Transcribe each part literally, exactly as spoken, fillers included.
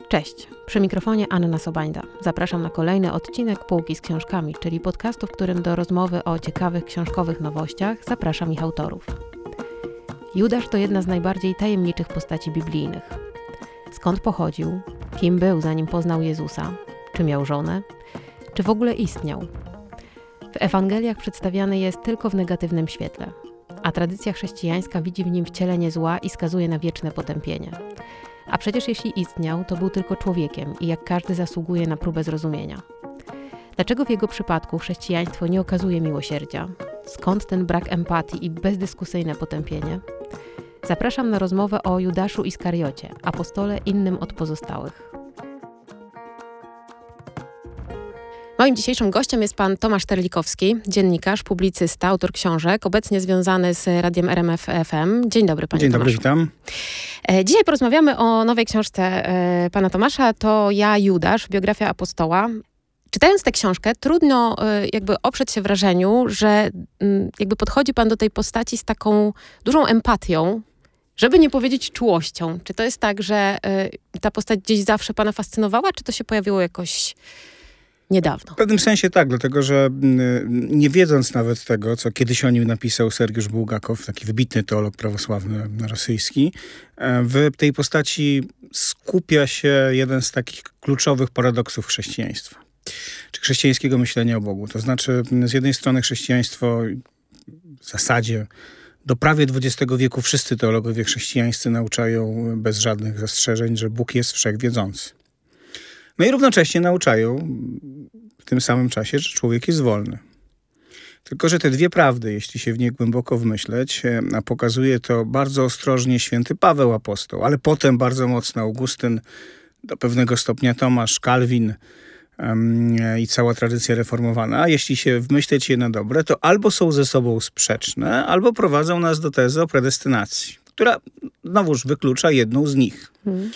Cześć, przy mikrofonie Anna Sobańda. Zapraszam na kolejny odcinek Półki z książkami, czyli podcastu, w którym do rozmowy o ciekawych książkowych nowościach zapraszam ich autorów. Judasz to jedna z najbardziej tajemniczych postaci biblijnych. Skąd pochodził? Kim był, zanim poznał Jezusa? Czy miał żonę? Czy w ogóle istniał? W Ewangeliach przedstawiany jest tylko w negatywnym świetle, a tradycja chrześcijańska widzi w nim wcielenie zła i skazuje na wieczne potępienie. A przecież jeśli istniał, to był tylko człowiekiem i jak każdy zasługuje na próbę zrozumienia. Dlaczego w jego przypadku chrześcijaństwo nie okazuje miłosierdzia? Skąd ten brak empatii i bezdyskusyjne potępienie? Zapraszam na rozmowę o Judaszu Iskariocie, apostole innym od pozostałych. Moim dzisiejszym gościem jest pan Tomasz Terlikowski, dziennikarz, publicysta, autor książek, obecnie związany z Radiem R M F F M. Dzień dobry, panie Dzień Tomaszu. dobry, witam. Dzisiaj porozmawiamy o nowej książce pana Tomasza, to Ja, Judasz, biografia apostoła. Czytając tę książkę, trudno jakby oprzeć się wrażeniu, że jakby podchodzi pan do tej postaci z taką dużą empatią, żeby nie powiedzieć czułością. Czy to jest tak, że ta postać gdzieś zawsze pana fascynowała, czy to się pojawiło jakoś niedawno? W pewnym sensie tak, dlatego że nie wiedząc nawet tego, co kiedyś o nim napisał Sergiusz Bułgakow, taki wybitny teolog prawosławny rosyjski, w tej postaci skupia się jeden z takich kluczowych paradoksów chrześcijaństwa, czy chrześcijańskiego myślenia o Bogu. To znaczy, z jednej strony chrześcijaństwo w zasadzie do prawie dwudziestego wieku wszyscy teologowie chrześcijańscy nauczają bez żadnych zastrzeżeń, że Bóg jest wszechwiedzący. No i równocześnie nauczają w tym samym czasie, że człowiek jest wolny. Tylko że te dwie prawdy, jeśli się w nie głęboko wmyśleć, a pokazuje to bardzo ostrożnie święty Paweł apostoł, ale potem bardzo mocno Augustyn, do pewnego stopnia Tomasz, Kalwin um, i cała tradycja reformowana, a jeśli się wmyśleć je na dobre, to albo są ze sobą sprzeczne, albo prowadzą nas do tezy o predestynacji, która znowuż wyklucza jedną z nich. Hmm.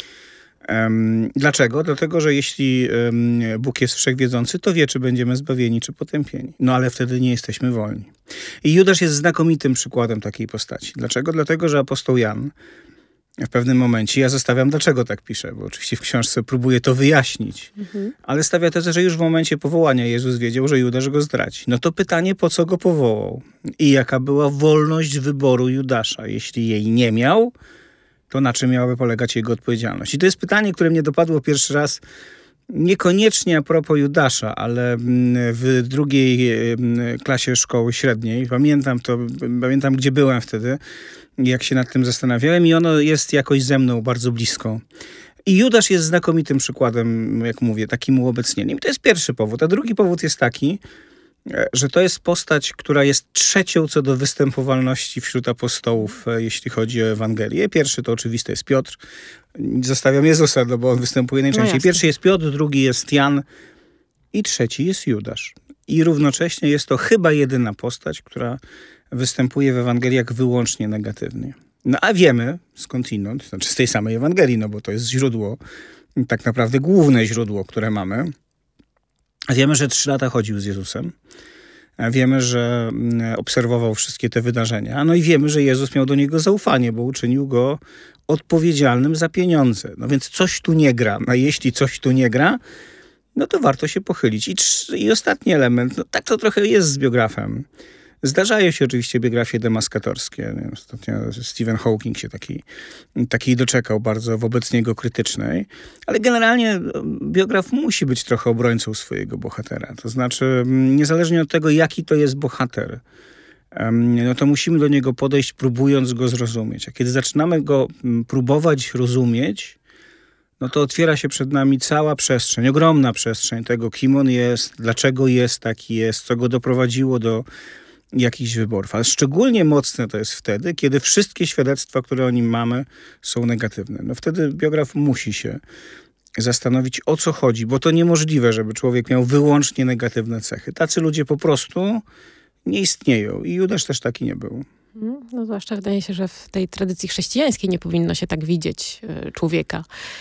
Um, dlaczego? Dlatego, że jeśli um, Bóg jest wszechwiedzący, to wie, czy będziemy zbawieni, czy potępieni. No ale wtedy nie jesteśmy wolni. I Judasz jest znakomitym przykładem takiej postaci. Dlaczego? Dlatego, że apostoł Jan w pewnym momencie, ja zostawiam, dlaczego tak pisze, bo oczywiście w książce próbuję to wyjaśnić, mhm. ale stawia tezę, że już w momencie powołania Jezus wiedział, że Judasz go zdradzi. No to pytanie, po co go powołał? I jaka była wolność wyboru Judasza? Jeśli jej nie miał, to na czym miałaby polegać jego odpowiedzialność? I to jest pytanie, które mnie dopadło pierwszy raz, niekoniecznie a propos Judasza, ale w drugiej klasie szkoły średniej. Pamiętam to, pamiętam gdzie byłem wtedy, jak się nad tym zastanawiałem i ono jest jakoś ze mną bardzo blisko. I Judasz jest znakomitym przykładem, jak mówię, takim uobecnieniem. I to jest pierwszy powód. A drugi powód jest taki, że to jest postać, która jest trzecią co do występowalności wśród apostołów, jeśli chodzi o Ewangelię. Pierwszy to oczywiste jest Piotr. Zostawiam Jezusa, no bo on występuje najczęściej. No Pierwszy jest Piotr, drugi jest Jan i trzeci jest Judasz. I równocześnie jest to chyba jedyna postać, która występuje w Ewangeliach wyłącznie negatywnie. No a wiemy skądinąd, znaczy z tej samej Ewangelii, no bo to jest źródło, tak naprawdę główne źródło, które mamy. Wiemy, że trzy lata chodził z Jezusem. Wiemy, że obserwował wszystkie te wydarzenia. No i wiemy, że Jezus miał do niego zaufanie, bo uczynił go odpowiedzialnym za pieniądze. No więc coś tu nie gra. A jeśli coś tu nie gra, no to warto się pochylić. I, trz- i ostatni element, no tak to trochę jest z biografem. Zdarzają się oczywiście biografie demaskatorskie. Ostatnio Stephen Hawking się takiej, takiej doczekał, bardzo wobec niego krytycznej. Ale generalnie biograf musi być trochę obrońcą swojego bohatera. To znaczy, niezależnie od tego, jaki to jest bohater, no to musimy do niego podejść, próbując go zrozumieć. A kiedy zaczynamy go próbować rozumieć, no to otwiera się przed nami cała przestrzeń, ogromna przestrzeń tego, kim on jest, dlaczego jest taki jest, co go doprowadziło do jakichś wyborów. Ale szczególnie mocne to jest wtedy, kiedy wszystkie świadectwa, które o nim mamy, są negatywne. No wtedy biograf musi się zastanowić, o co chodzi, bo to niemożliwe, żeby człowiek miał wyłącznie negatywne cechy. Tacy ludzie po prostu nie istnieją. I Judasz też taki nie był. No zwłaszcza wydaje się, że w tej tradycji chrześcijańskiej nie powinno się tak widzieć człowieka.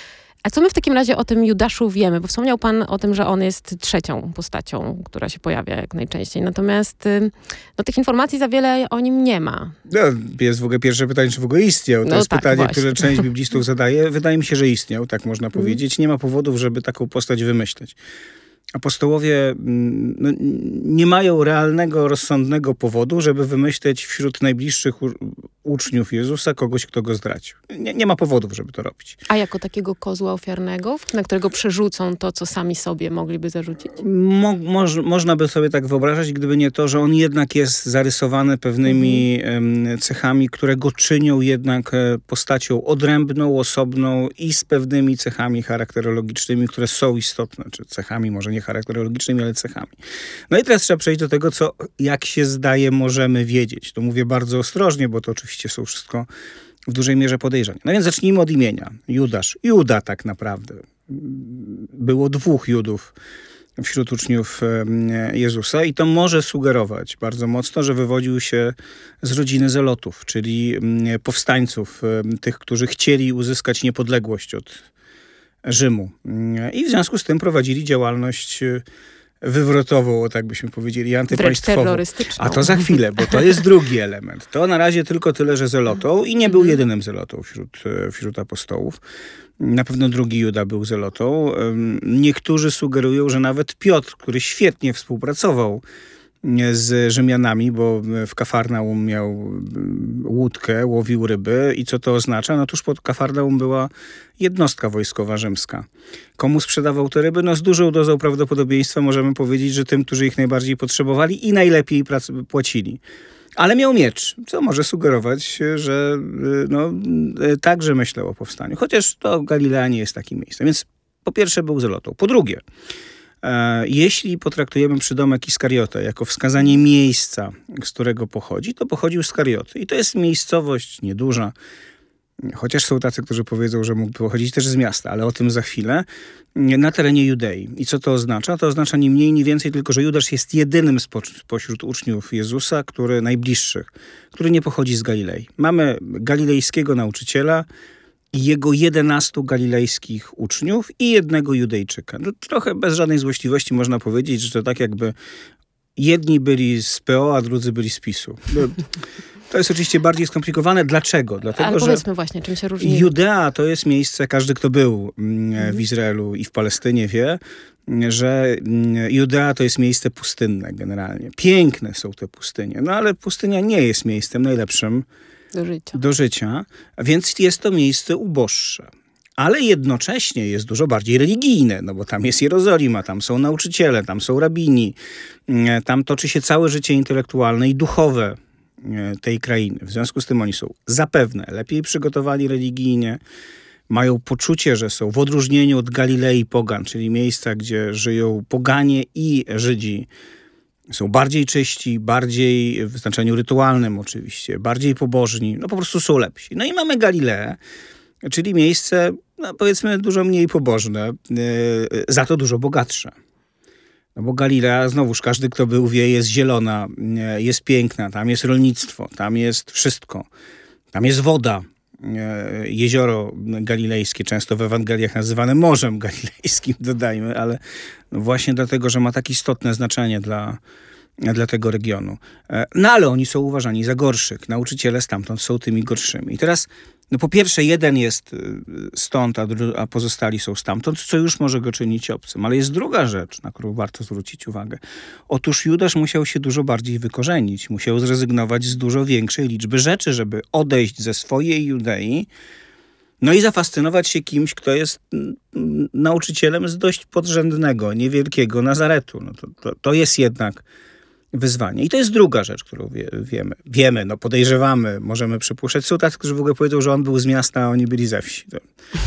A co my w takim razie o tym Judaszu wiemy? Bo wspomniał pan o tym, że on jest trzecią postacią, która się pojawia jak najczęściej. Natomiast no, tych informacji za wiele o nim nie ma. No, jest w ogóle pierwsze pytanie, czy w ogóle istniał. To no jest tak, pytanie, właśnie. które część biblistów zadaje. Wydaje mi się, że istniał, tak można mm. powiedzieć. Nie ma powodów, żeby taką postać wymyśleć. Apostołowie no, nie mają realnego, rozsądnego powodu, żeby wymyśleć wśród najbliższych u- uczniów Jezusa kogoś, kto go zdradził. Nie, nie ma powodów, żeby to robić. A jako takiego kozła ofiarnego, na którego przerzucą to, co sami sobie mogliby zarzucić? Mo, moż, można by sobie tak wyobrażać, gdyby nie to, że on jednak jest zarysowany pewnymi mhm. cechami, które go czynią jednak postacią odrębną, osobną i z pewnymi cechami charakterologicznymi, które są istotne, czy cechami może nie charakterologicznymi, ale cechami. No i teraz trzeba przejść do tego, co jak się zdaje możemy wiedzieć. To mówię bardzo ostrożnie, bo to oczywiście są wszystko w dużej mierze podejrzenia. No więc zacznijmy od imienia. Judasz. Juda tak naprawdę. Było dwóch Judów wśród uczniów Jezusa i to może sugerować bardzo mocno, że wywodził się z rodziny zelotów, czyli powstańców, tych, którzy chcieli uzyskać niepodległość od Rzymu. I w związku z tym prowadzili działalność wywrotową, tak byśmy powiedzieli, antypaństwową. A to za chwilę, bo to jest drugi element. To na razie tylko tyle, że zelotą i nie był jedynym zelotą wśród, wśród apostołów. Na pewno drugi Juda był zelotą. Niektórzy sugerują, że nawet Piotr, który świetnie współpracował z Rzymianami, bo w Kafarnaum miał łódkę, łowił ryby. I co to oznacza? No tuż pod Kafarnaum była jednostka wojskowa rzymska. Komu sprzedawał te ryby? No z dużą dozą prawdopodobieństwa możemy powiedzieć, że tym, którzy ich najbardziej potrzebowali i najlepiej prac- płacili. Ale miał miecz, co może sugerować, że no, także myślał o powstaniu. Chociaż to Galilea nie jest takim miejscem. Więc po pierwsze był zelotą. Po drugie, jeśli potraktujemy przydomek Iskariota jako wskazanie miejsca, z którego pochodzi, to pochodził z Karioty. I to jest miejscowość nieduża, chociaż są tacy, którzy powiedzą, że mógł pochodzić też z miasta, ale o tym za chwilę, na terenie Judei. I co to oznacza? To oznacza ni mniej, ni więcej, tylko że Judasz jest jedynym spośród uczniów Jezusa, który najbliższych, który nie pochodzi z Galilei. Mamy galilejskiego nauczyciela, i jego jedenastu galilejskich uczniów i jednego Judejczyka. No, trochę bez żadnej złośliwości można powiedzieć, że to tak jakby jedni byli z P O, a drudzy byli z PiSu. No, to jest oczywiście bardziej skomplikowane. Dlaczego? Dlatego, ale powiedzmy że właśnie, czym się różni. Judea to jest miejsce, każdy kto był w Izraelu i w Palestynie wie, że Judea to jest miejsce pustynne generalnie. Piękne są te pustynie, no ale pustynia nie jest miejscem najlepszym Do życia. do życia, więc jest to miejsce uboższe. Ale jednocześnie jest dużo bardziej religijne, no bo tam jest Jerozolima, tam są nauczyciele, tam są rabini, tam toczy się całe życie intelektualne i duchowe tej krainy. W związku z tym oni są zapewne lepiej przygotowani religijnie, mają poczucie, że są w odróżnieniu od Galilei pogan, czyli miejsca, gdzie żyją poganie i Żydzi, są bardziej czyści, bardziej w znaczeniu rytualnym oczywiście, bardziej pobożni, no po prostu są lepsi. No i mamy Galileę, czyli miejsce, no powiedzmy, dużo mniej pobożne, yy, za to dużo bogatsze. No bo Galilea, znowuż każdy, kto był, wie, jest zielona, yy, jest piękna, tam jest rolnictwo, tam jest wszystko. Tam jest woda. Jezioro galilejskie, często w Ewangeliach nazywane Morzem Galilejskim, dodajmy, ale no właśnie dlatego, że ma tak istotne znaczenie dla, dla tego regionu. No ale oni są uważani za gorszych. Nauczyciele stamtąd są tymi gorszymi. I teraz, no po pierwsze, jeden jest stąd, a, dru- a pozostali są stamtąd, co już może go czynić obcym. Ale jest druga rzecz, na którą warto zwrócić uwagę. Otóż Judasz musiał się dużo bardziej wykorzenić. Musiał zrezygnować z dużo większej liczby rzeczy, żeby odejść ze swojej Judei, no i zafascynować się kimś, kto jest nauczycielem z dość podrzędnego, niewielkiego Nazaretu. No to, to, to jest jednak wyzwanie. I to jest druga rzecz, którą wie, wiemy. Wiemy, no podejrzewamy, możemy przypuszczać. Są tacy, którzy w ogóle powiedzą, że on był z miasta, a oni byli ze wsi. To,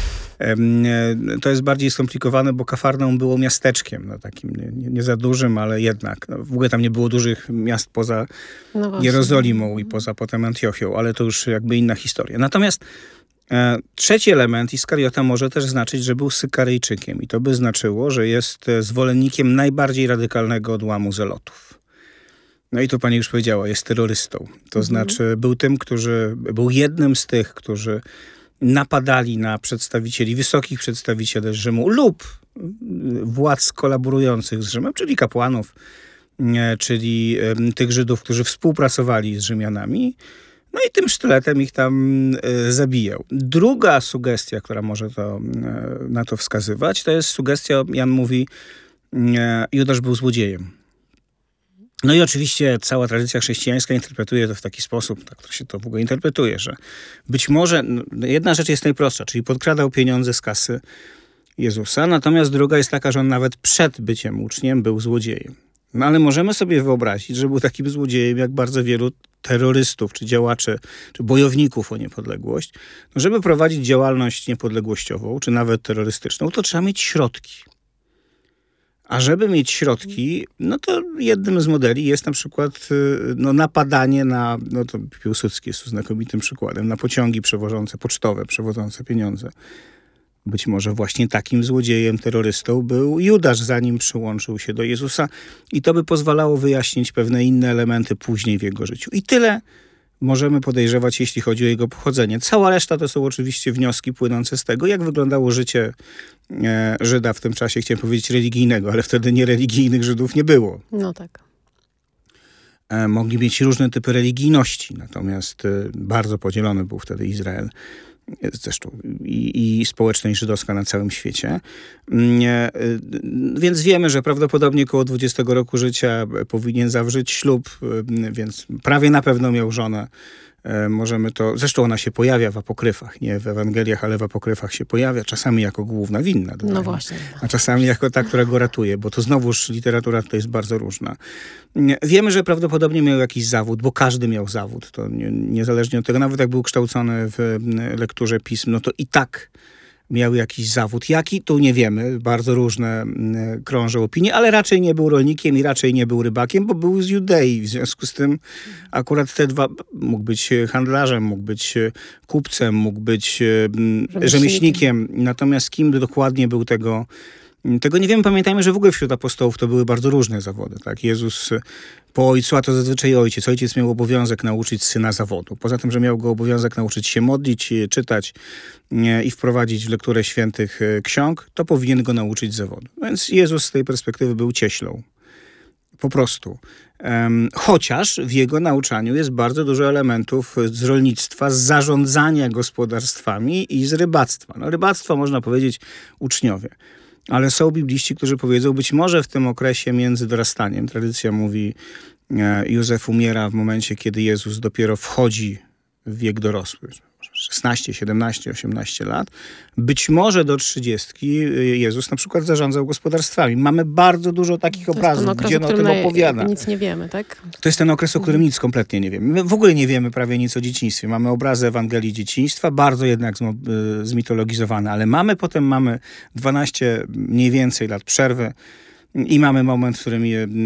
to jest bardziej skomplikowane, bo Kafarnaum było miasteczkiem, no takim nie, nie, nie za dużym, ale jednak. No, w ogóle tam nie było dużych miast poza no Jerozolimą i poza potem Antiochią, ale to już jakby inna historia. Natomiast e, trzeci element Iskariota może też znaczyć, że był Sykaryjczykiem i to by znaczyło, że jest zwolennikiem najbardziej radykalnego odłamu zelotów. No i tu pani już powiedziała, jest terrorystą. To mhm. znaczy był tym, którzy, był jednym z tych, którzy napadali na przedstawicieli, wysokich przedstawicieli Rzymu lub władz kolaborujących z Rzymem, czyli kapłanów, czyli tych Żydów, którzy współpracowali z Rzymianami. No i tym sztyletem ich tam zabijał. Druga sugestia, która może to, na to wskazywać, to jest sugestia, Jan mówi, Judasz był złodziejem. No i oczywiście cała tradycja chrześcijańska interpretuje to w taki sposób, tak to się to w ogóle interpretuje, że być może no, jedna rzecz jest najprostsza, czyli podkradał pieniądze z kasy Jezusa, natomiast druga jest taka, że on nawet przed byciem uczniem był złodziejem. No ale możemy sobie wyobrazić, że był takim złodziejem jak bardzo wielu terrorystów, czy działaczy, czy bojowników o niepodległość. No, żeby prowadzić działalność niepodległościową, czy nawet terrorystyczną, to trzeba mieć środki. A żeby mieć środki, no to jednym z modeli jest na przykład no, napadanie na, no to Piłsudski jest tu znakomitym przykładem, na pociągi przewożące, pocztowe, przewodzące pieniądze. Być może właśnie takim złodziejem, terrorystą był Judasz, zanim przyłączył się do Jezusa i to by pozwalało wyjaśnić pewne inne elementy później w jego życiu. I tyle możemy podejrzewać, jeśli chodzi o jego pochodzenie. Cała reszta to są oczywiście wnioski płynące z tego, jak wyglądało życie e, Żyda w tym czasie, chciałem powiedzieć religijnego, ale wtedy niereligijnych Żydów nie było. No tak. E, mogli mieć różne typy religijności, natomiast e, bardzo podzielony był wtedy Izrael. Zresztą i, i społeczność żydowska na całym świecie. Nie, więc wiemy, że prawdopodobnie około dwudziestego roku życia powinien zawrzeć ślub, więc prawie na pewno miał żonę. Możemy to, zresztą ona się pojawia w apokryfach, nie w Ewangeliach, ale w apokryfach się pojawia, czasami jako główna winna. Dodajmy. No właśnie. A czasami jako ta, która go ratuje, bo to znowuż literatura to jest bardzo różna. Wiemy, że prawdopodobnie miał jakiś zawód, bo każdy miał zawód. To nie, niezależnie od tego, nawet jak był kształcony w lekturze pism, no to i tak miał jakiś zawód. Jaki? Tu nie wiemy. Bardzo różne krążą opinie, ale raczej nie był rolnikiem i raczej nie był rybakiem, bo był z Judei. W związku z tym akurat te dwa... Mógł być handlarzem, mógł być kupcem, mógł być rzemieślnikiem. rzemieślnikiem. Natomiast kim dokładnie był tego... Tego nie wiemy. Pamiętajmy, że w ogóle wśród apostołów to były bardzo różne zawody. Tak? Jezus po ojcu, a to zazwyczaj ojciec. Ojciec miał obowiązek nauczyć syna zawodu. Poza tym, że miał go obowiązek nauczyć się modlić, czytać i wprowadzić w lekturę świętych ksiąg, to powinien go nauczyć zawodu. Więc Jezus z tej perspektywy był cieślą. Po prostu. Um, chociaż w jego nauczaniu jest bardzo dużo elementów z rolnictwa, z zarządzania gospodarstwami i z rybactwa. No, rybactwo można powiedzieć uczniowie. Ale są bibliści, którzy powiedzą, być może w tym okresie między dorastaniem, tradycja mówi, Józef umiera w momencie, kiedy Jezus dopiero wchodzi w wiek dorosły, szesnaście, siedemnaście, osiemnaście lat. Być może do trzydziestki Jezus na przykład zarządzał gospodarstwami. Mamy bardzo dużo takich obrazów, okres, gdzie on o tym opowiada. Nic nie wiemy, tak? To jest ten okres, o którym nic kompletnie nie wiemy. My w ogóle nie wiemy prawie nic o dzieciństwie. Mamy obrazy Ewangelii dzieciństwa, bardzo jednak zmitologizowane, ale mamy potem mamy dwanaście mniej więcej lat przerwy i mamy moment, w którym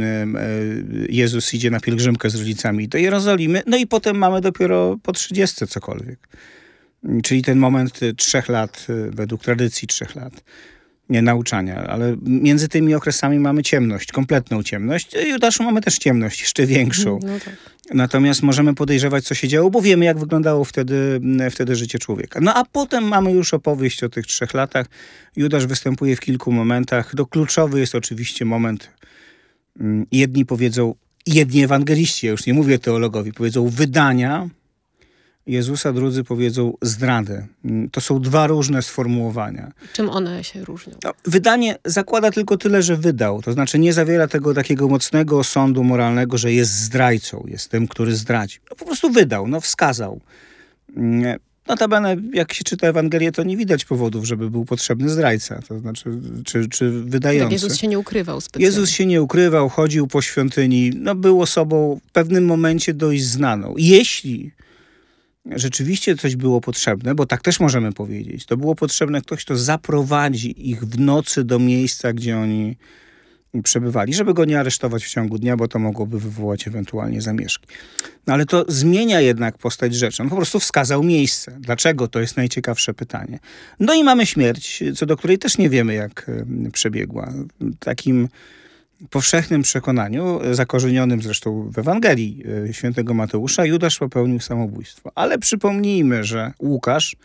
Jezus idzie na pielgrzymkę z rodzicami do Jerozolimy, no i potem mamy dopiero po trzydziestce cokolwiek. Czyli ten moment trzech lat, według tradycji trzech lat nie, nauczania. Ale między tymi okresami mamy ciemność, kompletną ciemność. W Judaszu mamy też ciemność, jeszcze większą. No tak. Natomiast możemy podejrzewać, co się działo, bo wiemy, jak wyglądało wtedy, wtedy życie człowieka. No a potem mamy już opowieść o tych trzech latach. Judasz występuje w kilku momentach. No, kluczowy jest oczywiście moment, jedni powiedzą, jedni ewangeliści, ja już nie mówię teologowi, powiedzą wydania Jezusa, drudzy powiedzą zdradę. To są dwa różne sformułowania. Czym one się różnią? No, wydanie zakłada tylko tyle, że wydał. To znaczy nie zawiera tego takiego mocnego osądu moralnego, że jest zdrajcą, jest tym, który zdradził. No, po prostu wydał, no wskazał. Notabene, jak się czyta Ewangelię, to nie widać powodów, żeby był potrzebny zdrajca. To znaczy, czy, czy wydający. Tak, Jezus się nie ukrywał specjalnie. Jezus się nie ukrywał, chodził po świątyni. No, był osobą w pewnym momencie dość znaną. Jeśli rzeczywiście coś było potrzebne, bo tak też możemy powiedzieć, to było potrzebne ktoś, kto zaprowadzi ich w nocy do miejsca, gdzie oni przebywali, żeby go nie aresztować w ciągu dnia, bo to mogłoby wywołać ewentualnie zamieszki. No ale to zmienia jednak postać rzeczy. On po prostu wskazał miejsce. Dlaczego? To jest najciekawsze pytanie. No i mamy śmierć, co do której też nie wiemy, jak przebiegła. Takim powszechnym przekonaniu, zakorzenionym zresztą w Ewangelii świętego Mateusza, Judasz popełnił samobójstwo. Ale przypomnijmy, że Łukasz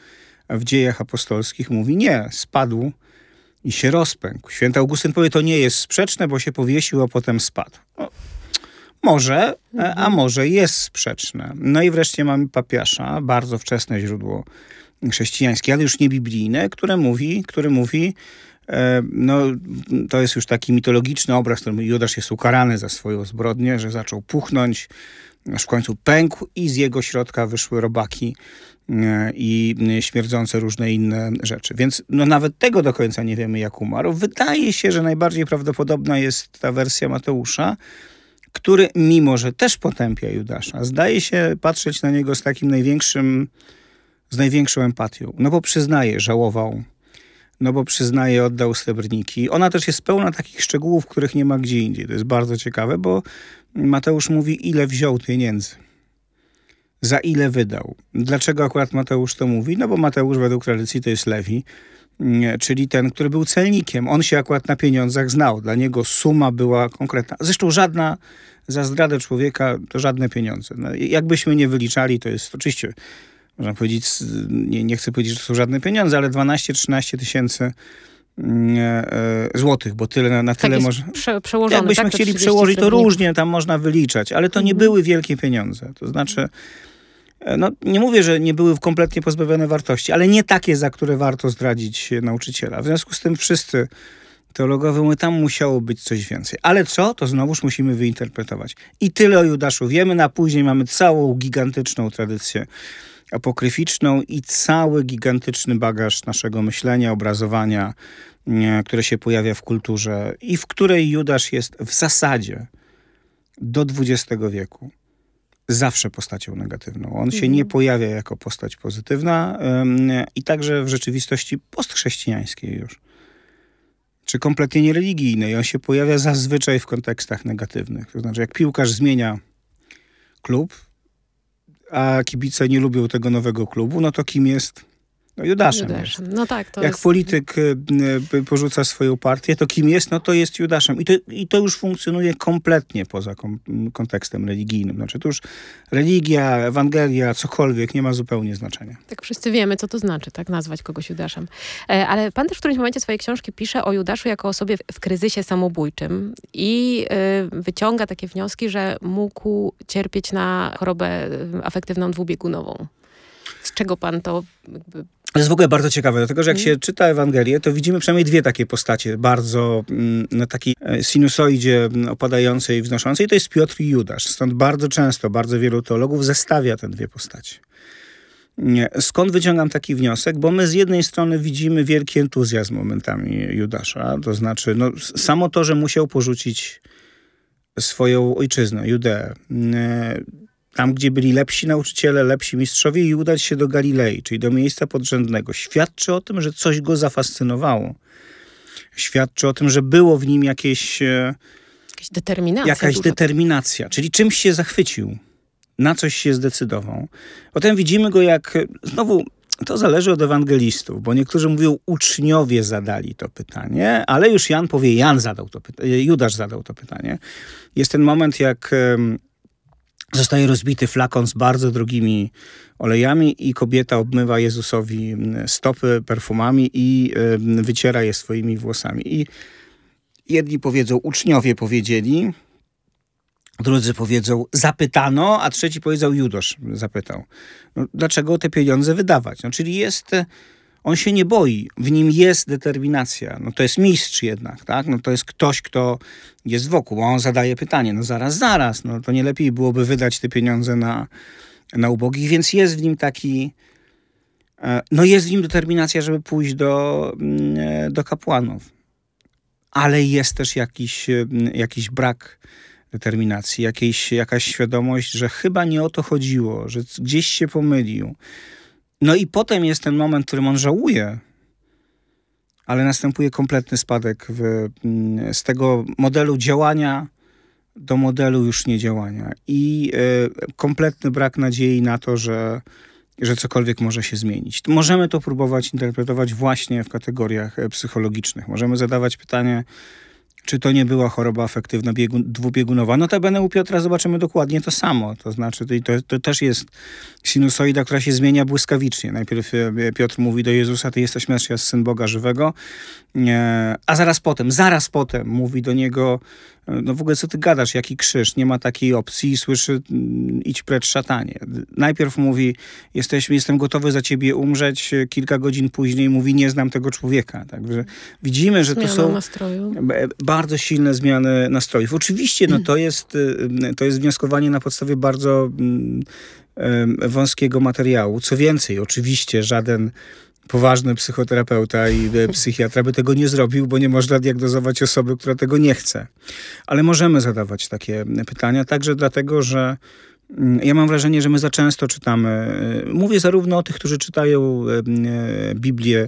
w Dziejach Apostolskich mówi nie, spadł i się rozpękł. Święty Augustyn powie, to nie jest sprzeczne, bo się powiesił, a potem spadł. No, może, mhm. a może jest sprzeczne. No i wreszcie mamy Papiasza, bardzo wczesne źródło chrześcijańskie, ale już nie biblijne, które mówi, które mówi e, no to jest już taki mitologiczny obraz, w którym Judasz jest ukarany za swoją zbrodnię, że zaczął puchnąć, aż w końcu pękł i z jego środka wyszły robaki e, i śmierdzące różne inne rzeczy. Więc no nawet tego do końca nie wiemy, jak umarł. Wydaje się, że najbardziej prawdopodobna jest ta wersja Mateusza, który mimo, że też potępia Judasza, zdaje się patrzeć na niego z takim największym z największą empatią. No bo przyznaje, żałował. No bo przyznaje, oddał srebrniki. Ona też jest pełna takich szczegółów, których nie ma gdzie indziej. To jest bardzo ciekawe, bo Mateusz mówi, ile wziął pieniędzy. Za ile wydał. Dlaczego akurat Mateusz to mówi? No bo Mateusz według tradycji to jest Lewi, czyli ten, który był celnikiem. On się akurat na pieniądzach znał. Dla niego suma była konkretna. Zresztą żadna, za zdradę człowieka, to żadne pieniądze. No, jakbyśmy nie wyliczali, to jest oczywiście... Można powiedzieć, nie, nie chcę powiedzieć, że to są żadne pieniądze, ale dwanaście trzynaście tysięcy złotych, bo tyle na, na tak tyle może... Prze- przełożone, Jakbyśmy tak? chcieli przełożyć, to różnie tam można wyliczać, ale to nie mhm. były wielkie pieniądze. To znaczy, no nie mówię, że nie były kompletnie pozbawione wartości, ale nie takie, za które warto zdradzić nauczyciela. W związku z tym wszyscy teologowie mówią, tam musiało być coś więcej. Ale co? To znowuż musimy wyinterpretować. I tyle o Judaszu wiemy, a później mamy całą gigantyczną tradycję apokryficzną i cały gigantyczny bagaż naszego myślenia, obrazowania, nie, które się pojawia w kulturze i w której Judasz jest w zasadzie do dwudziestego wieku zawsze postacią negatywną. On się nie pojawia jako postać pozytywna ym, i także w rzeczywistości postchrześcijańskiej już, czy kompletnie niereligijnej. On się pojawia zazwyczaj w kontekstach negatywnych. To znaczy, jak piłkarz zmienia klub, a kibice nie lubią tego nowego klubu, no to kim jest? No Judaszem. Judaszem. No tak, to Jak jest... polityk y, porzuca swoją partię, to kim jest? No to jest Judaszem. I to, i to już funkcjonuje kompletnie poza kom, kontekstem religijnym. Znaczy to już religia, Ewangelia, cokolwiek nie ma zupełnie znaczenia. Tak wszyscy wiemy, co to znaczy, tak nazwać kogoś Judaszem. E, ale pan też w którymś momencie swojej książki pisze o Judaszu jako osobie w, w kryzysie samobójczym i y, wyciąga takie wnioski, że mógł cierpieć na chorobę afektywną dwubiegunową. Z czego pan to... Jakby... To jest w ogóle bardzo ciekawe, dlatego że jak się czyta Ewangelię, to widzimy przynajmniej dwie takie postacie, bardzo na takiej sinusoidzie opadającej i wznoszącej. To jest Piotr i Judasz. Stąd bardzo często, bardzo wielu teologów zestawia te dwie postacie. Skąd wyciągam taki wniosek? Bo my z jednej strony widzimy wielki entuzjazm momentami Judasza. To znaczy, no, samo to, że musiał porzucić swoją ojczyznę, Judeę, tam, gdzie byli lepsi nauczyciele, lepsi mistrzowie i udać się do Galilei, czyli do miejsca podrzędnego. Świadczy o tym, że coś go zafascynowało. Świadczy o tym, że było w nim jakieś... Jakaś determinacja. Jakaś dużo. determinacja, czyli czymś się zachwycił. Na coś się zdecydował. Potem widzimy go jak... Znowu, to zależy od ewangelistów, bo niektórzy mówią, uczniowie zadali to pytanie, ale już Jan powie, Jan zadał to pytanie, Judasz zadał to pytanie. Jest ten moment, jak... Zostaje rozbity flakon z bardzo drogimi olejami i kobieta obmywa Jezusowi stopy perfumami i wyciera je swoimi włosami. I jedni powiedzą, uczniowie powiedzieli, drudzy powiedzą, zapytano, a trzeci powiedział, Judasz zapytał. No, dlaczego te pieniądze wydawać? No, czyli jest... On się nie boi, w nim jest determinacja. No to jest mistrz jednak, tak? No to jest ktoś, kto jest wokół, a on zadaje pytanie, no zaraz, zaraz, no to nie lepiej byłoby wydać te pieniądze na, na ubogich, więc jest w nim taki, no jest w nim determinacja, żeby pójść do, do kapłanów. Ale jest też jakiś, jakiś brak determinacji, jakiejś, jakaś świadomość, że chyba nie o to chodziło, że gdzieś się pomylił. No i potem jest ten moment, w którym on żałuje, ale następuje kompletny spadek w, z tego modelu działania do modelu już niedziałania. I y, kompletny brak nadziei na to, że, że cokolwiek może się zmienić. Możemy to próbować interpretować właśnie w kategoriach psychologicznych. Możemy zadawać pytanie, czy to nie była choroba afektywna biegun, dwubiegunowa. Notabene u Piotra zobaczymy dokładnie to samo. To znaczy, to, to też jest sinusoida, która się zmienia błyskawicznie. Najpierw Piotr mówi do Jezusa, ty jesteś Mesjasz, Syn Boga żywego, a zaraz potem, zaraz potem mówi do niego, no w ogóle co ty gadasz, jaki krzyż, nie ma takiej opcji i słyszy, idź precz szatanie. Najpierw mówi, jesteś, jestem gotowy za ciebie umrzeć, kilka godzin później mówi, nie znam tego człowieka. Także widzimy, że Zmiana to są nastroju. bardzo silne zmiany nastrojów. Oczywiście no, to, jest, to jest wnioskowanie na podstawie bardzo wąskiego materiału. Co więcej, oczywiście żaden poważny psychoterapeuta i psychiatra by tego nie zrobił, bo nie można diagnozować osoby, która tego nie chce. Ale możemy zadawać takie pytania, także dlatego, że ja mam wrażenie, że my za często czytamy, mówię zarówno o tych, którzy czytają Biblię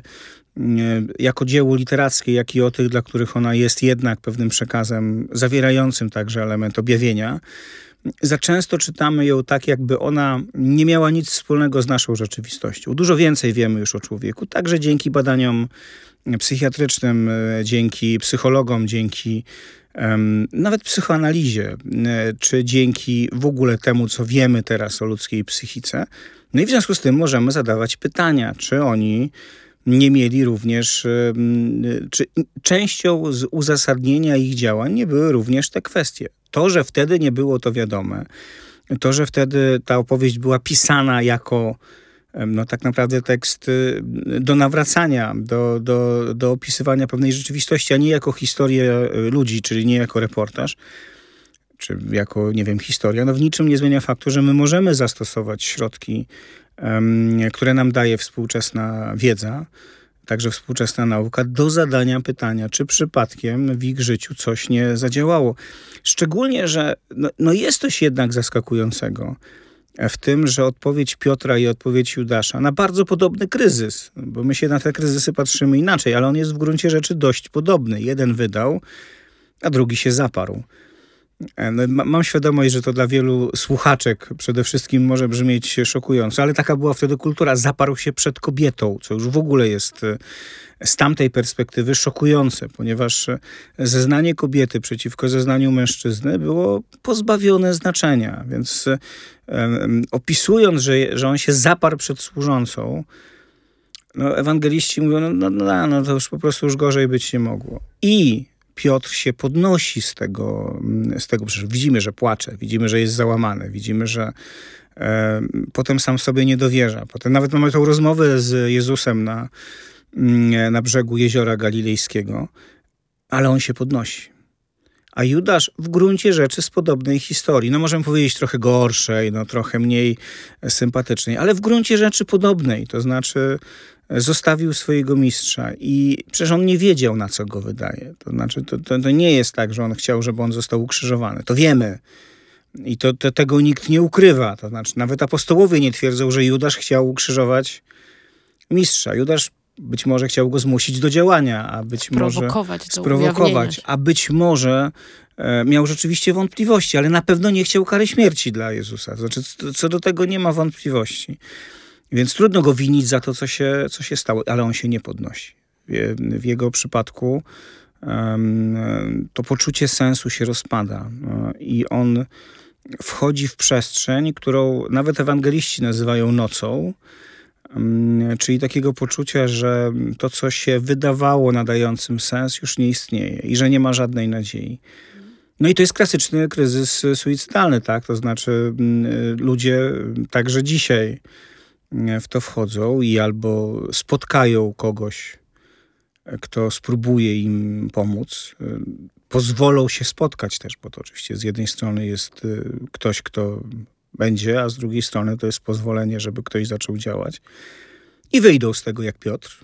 jako dzieło literackie, jak i o tych, dla których ona jest jednak pewnym przekazem zawierającym także element objawienia. Za często czytamy ją tak, jakby ona nie miała nic wspólnego z naszą rzeczywistością. Dużo więcej wiemy już o człowieku, także dzięki badaniom psychiatrycznym, dzięki psychologom, dzięki um, nawet psychoanalizie, czy dzięki w ogóle temu, co wiemy teraz o ludzkiej psychice. No i w związku z tym możemy zadawać pytania, czy oni nie mieli również, czy częścią z uzasadnienia ich działań nie były również te kwestie. To, że wtedy nie było to wiadome, to, że wtedy ta opowieść była pisana jako no tak naprawdę tekst do nawracania, do, do, do opisywania pewnej rzeczywistości, a nie jako historię ludzi, czyli nie jako reportaż, czy jako, nie wiem, historia, no w niczym nie zmienia faktu, że my możemy zastosować środki, um, które nam daje współczesna wiedza, także współczesna nauka, do zadania pytania, czy przypadkiem w ich życiu coś nie zadziałało. Szczególnie, że no, no jest coś jednak zaskakującego w tym, że odpowiedź Piotra i odpowiedź Judasza na bardzo podobny kryzys, bo my się na te kryzysy patrzymy inaczej, ale on jest w gruncie rzeczy dość podobny. Jeden wydał, a drugi się zaparł. No, mam świadomość, że to dla wielu słuchaczek przede wszystkim może brzmieć szokująco, ale taka była wtedy kultura. Zaparł się przed kobietą, co już w ogóle jest z tamtej perspektywy szokujące, ponieważ zeznanie kobiety przeciwko zeznaniu mężczyzny było pozbawione znaczenia. Więc um, opisując, że, że on się zaparł przed służącą, no, ewangeliści mówią, no, no, no, no to już po prostu już gorzej być nie mogło. I Piotr się podnosi z tego, z tego, przecież widzimy, że płacze, widzimy, że jest załamany, widzimy, że e, potem sam sobie nie dowierza. Potem nawet mamy tą rozmowę z Jezusem na, na brzegu Jeziora Galilejskiego, ale on się podnosi. A Judasz w gruncie rzeczy z podobnej historii, no możemy powiedzieć trochę gorszej, no trochę mniej sympatycznej, ale w gruncie rzeczy podobnej, to znaczy zostawił swojego mistrza i przecież on nie wiedział, na co go wydaje. To znaczy, to, to, to nie jest tak, że on chciał, żeby on został ukrzyżowany. To wiemy. I to, to, tego nikt nie ukrywa. To znaczy, nawet apostołowie nie twierdzą, że Judasz chciał ukrzyżować mistrza. Judasz być może chciał go zmusić do działania, a być sprowokować może sprowokować, a być może e, miał rzeczywiście wątpliwości, ale na pewno nie chciał kary śmierci dla Jezusa. To znaczy, co, co do tego nie ma wątpliwości. Więc trudno go winić za to, co się, co się stało, ale on się nie podnosi. W, w jego przypadku um, to poczucie sensu się rozpada um, i on wchodzi w przestrzeń, którą nawet ewangeliści nazywają nocą, um, czyli takiego poczucia, że to, co się wydawało nadającym sens, już nie istnieje i że nie ma żadnej nadziei. No i to jest klasyczny kryzys suicydalny, tak? To znaczy um, ludzie także dzisiaj w to wchodzą i albo spotkają kogoś, kto spróbuje im pomóc. Pozwolą się spotkać też, bo to oczywiście z jednej strony jest ktoś, kto będzie, a z drugiej strony to jest pozwolenie, żeby ktoś zaczął działać. I wyjdą z tego jak Piotr.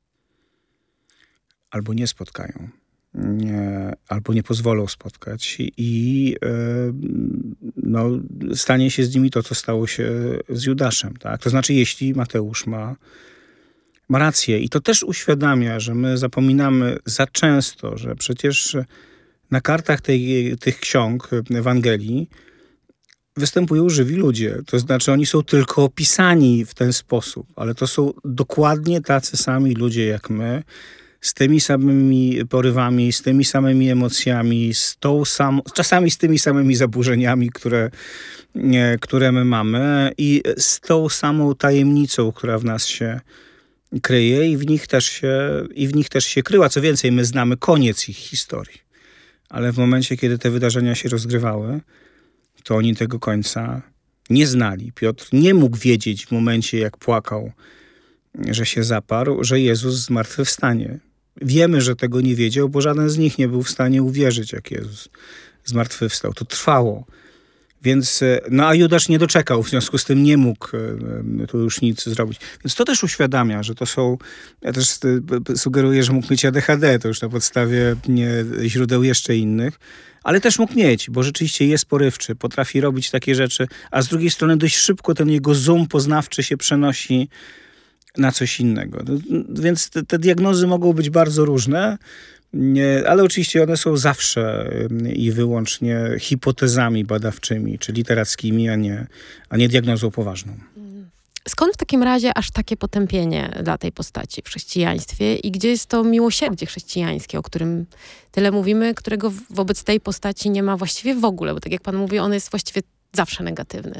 Albo nie spotkają. Nie, albo nie pozwolą spotkać i e, no, stanie się z nimi to, co stało się z Judaszem. Tak? To znaczy, jeśli Mateusz ma, ma rację. I to też uświadamia, że my zapominamy za często, że przecież na kartach tej, tych ksiąg Ewangelii występują żywi ludzie. To znaczy, oni są tylko opisani w ten sposób, ale to są dokładnie tacy sami ludzie jak my, z tymi samymi porywami, z tymi samymi emocjami, z tą sam, czasami z tymi samymi zaburzeniami, które, nie, które my mamy i z tą samą tajemnicą, która w nas się kryje i w nich też się, i w nich też się kryła. Co więcej, my znamy koniec ich historii. Ale w momencie, kiedy te wydarzenia się rozgrywały, to oni tego końca nie znali. Piotr nie mógł wiedzieć w momencie, jak płakał, że się zaparł, że Jezus zmartwychwstanie. Wiemy, że tego nie wiedział, bo żaden z nich nie był w stanie uwierzyć, jak Jezus zmartwychwstał. To trwało. Więc, no a Judasz nie doczekał, w związku z tym nie mógł tu już nic zrobić. Więc to też uświadamia, że to są, ja też sugeruję, że mógł mieć A D H D, to już na podstawie nie, źródeł jeszcze innych, ale też mógł mieć, bo rzeczywiście jest porywczy, potrafi robić takie rzeczy, a z drugiej strony dość szybko ten jego zoom poznawczy się przenosi na coś innego. Więc te, te diagnozy mogą być bardzo różne, nie, ale oczywiście one są zawsze i wyłącznie hipotezami badawczymi, czy literackimi, a nie, a nie diagnozą poważną. Skąd w takim razie aż takie potępienie dla tej postaci w chrześcijaństwie i gdzie jest to miłosierdzie chrześcijańskie, o którym tyle mówimy, którego wobec tej postaci nie ma właściwie w ogóle, bo tak jak pan mówi, on jest właściwie zawsze negatywny.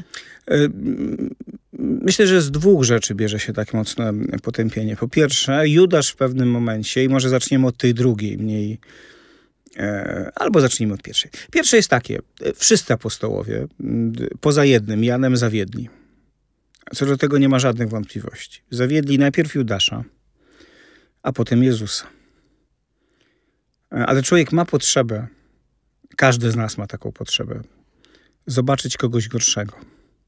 Myślę, że z dwóch rzeczy bierze się tak mocne potępienie. Po pierwsze, Judasz w pewnym momencie, i może zaczniemy od tej drugiej, mniej, e, albo zacznijmy od pierwszej. Pierwsze jest takie, wszyscy apostołowie, poza jednym, Janem, zawiedli. Co do tego nie ma żadnych wątpliwości. Zawiedli najpierw Judasza, a potem Jezusa. Ale człowiek ma potrzebę, każdy z nas ma taką potrzebę, zobaczyć kogoś gorszego.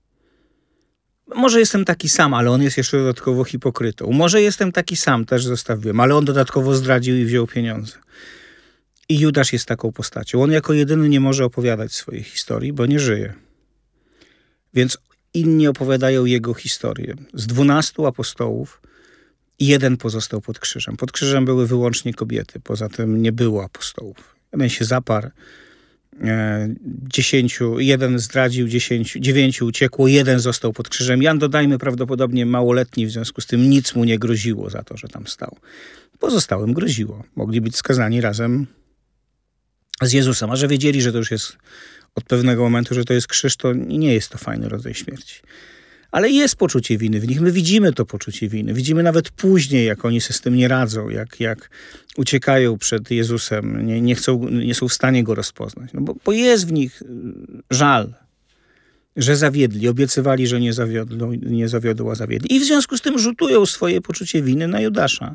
Może jestem taki sam, ale on jest jeszcze dodatkowo hipokrytą. Może jestem taki sam, też zostawiłem, ale on dodatkowo zdradził i wziął pieniądze. I Judasz jest taką postacią. On jako jedyny nie może opowiadać swojej historii, bo nie żyje. Więc inni opowiadają jego historię. Z dwunastu apostołów jeden pozostał pod krzyżem. Pod krzyżem były wyłącznie kobiety. Poza tym nie było apostołów. Jeden się zaparł. E, dziesięciu, jeden zdradził, dziesięciu, dziewięciu uciekło, jeden został pod krzyżem. Jan, dodajmy, prawdopodobnie małoletni, w związku z tym nic mu nie groziło za to, że tam stał. Pozostałym groziło. Mogli być skazani razem z Jezusem. A że wiedzieli, że to już jest od pewnego momentu, że to jest krzyż, to nie jest to fajny rodzaj śmierci. Ale jest poczucie winy w nich. My widzimy to poczucie winy. Widzimy nawet później, jak oni sobie z tym nie radzą, jak, jak uciekają przed Jezusem, nie, nie, chcą, nie są w stanie go rozpoznać. No bo, bo jest w nich żal, że zawiedli. Obiecywali, że nie zawiodą, nie zawiodą, a zawiedli. I w związku z tym rzutują swoje poczucie winy na Judasza.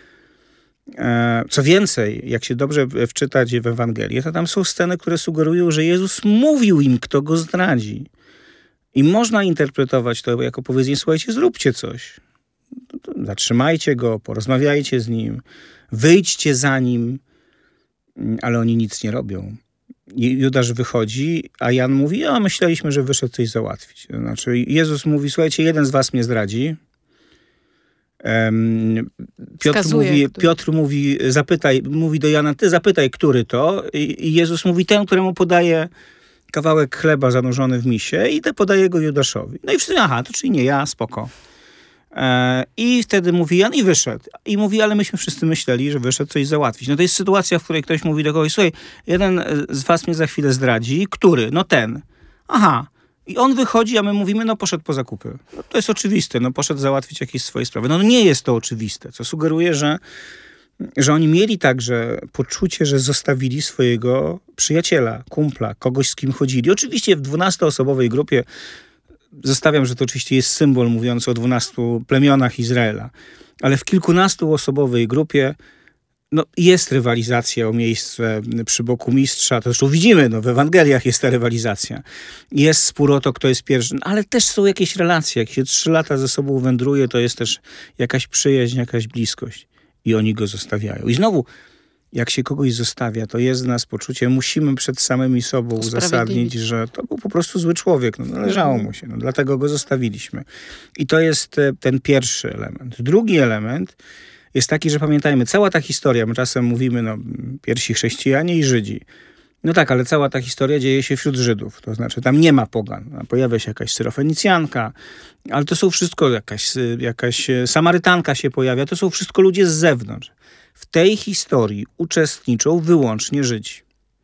Co więcej, jak się dobrze wczytać w Ewangelię, to tam są sceny, które sugerują, że Jezus mówił im, kto go zdradzi. I można interpretować to jako powiedzenie, słuchajcie, zróbcie coś. Zatrzymajcie go, porozmawiajcie z nim, wyjdźcie za nim, ale oni nic nie robią. Judasz wychodzi, a Jan mówi, a myśleliśmy, że wyszedł coś załatwić. To znaczy Jezus mówi, słuchajcie, jeden z was mnie zdradzi. Um, Piotr, Wskazuje, mówi, który... Piotr mówi, zapytaj, mówi do Jana, ty zapytaj, który to. I, i Jezus mówi, ten, któremu podaje kawałek chleba zanurzony w misie i te podaje go Judaszowi. No i wszyscy, aha, to czyli nie ja, spoko. E, I wtedy mówi Jan i wyszedł. I mówi, ale myśmy wszyscy myśleli, że wyszedł coś załatwić. No to jest sytuacja, w której ktoś mówi do kogoś, słuchaj, jeden z was mnie za chwilę zdradzi. Który? No ten. Aha. I on wychodzi, a my mówimy, no poszedł po zakupy. No to jest oczywiste, no poszedł załatwić jakieś swoje sprawy. No nie jest to oczywiste, co sugeruje, że że oni mieli także poczucie, że zostawili swojego przyjaciela, kumpla, kogoś, z kim chodzili. Oczywiście w dwunastoosobowej grupie, zostawiam, że to oczywiście jest symbol mówiący o dwunastu plemionach Izraela, ale w kilkunastoosobowej grupie no, jest rywalizacja o miejsce przy boku mistrza. To zresztą widzimy, no, w Ewangeliach jest ta rywalizacja. Jest spór o to, kto jest pierwszy, ale też są jakieś relacje. Jak się trzy lata ze sobą wędruje, to jest też jakaś przyjaźń, jakaś bliskość. I oni go zostawiają. I znowu, jak się kogoś zostawia, to jest w nas poczucie, musimy przed samymi sobą uzasadnić, że to był po prostu zły człowiek. No, należało mu się, no, dlatego go zostawiliśmy. I to jest ten pierwszy element. Drugi element jest taki, że pamiętajmy, cała ta historia, my czasem mówimy, no, pierwsi chrześcijanie i Żydzi. No tak, ale cała ta historia dzieje się wśród Żydów. To znaczy, tam nie ma pogan. Pojawia się jakaś Syrofenicjanka, ale to są wszystko, jakaś, jakaś Samarytanka się pojawia. To są wszystko ludzie z zewnątrz. w tej historii uczestniczą wyłącznie Żydzi.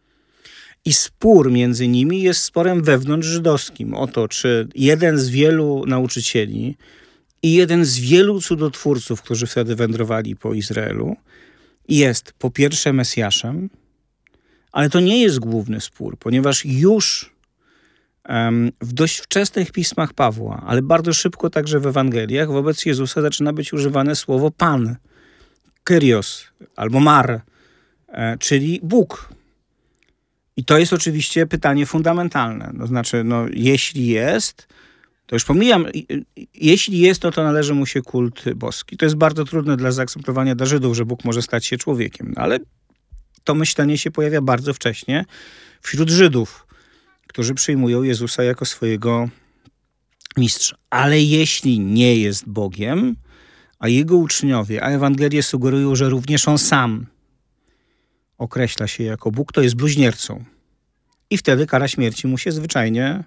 I spór między nimi jest sporem wewnątrzżydowskim o to, czy jeden z wielu nauczycieli i jeden z wielu cudotwórców, którzy wtedy wędrowali po Izraelu, jest po pierwsze Mesjaszem, ale to nie jest główny spór, ponieważ już um, w dość wczesnych pismach Pawła, ale bardzo szybko także w Ewangeliach, wobec Jezusa zaczyna być używane słowo Pan, Kyrios albo Mar, e, czyli Bóg. I to jest oczywiście pytanie fundamentalne. To znaczy, no, jeśli jest, to już pomijam, jeśli jest, to to należy mu się kult boski. To jest bardzo trudne dla zaakceptowania dla Żydów, że Bóg może stać się człowiekiem. Ale to myślenie się pojawia bardzo wcześnie wśród Żydów, którzy przyjmują Jezusa jako swojego mistrza. Ale jeśli nie jest Bogiem, a jego uczniowie, a Ewangelie sugerują, że również on sam określa się jako Bóg, to jest bluźniercą. I wtedy kara śmierci mu się zwyczajnie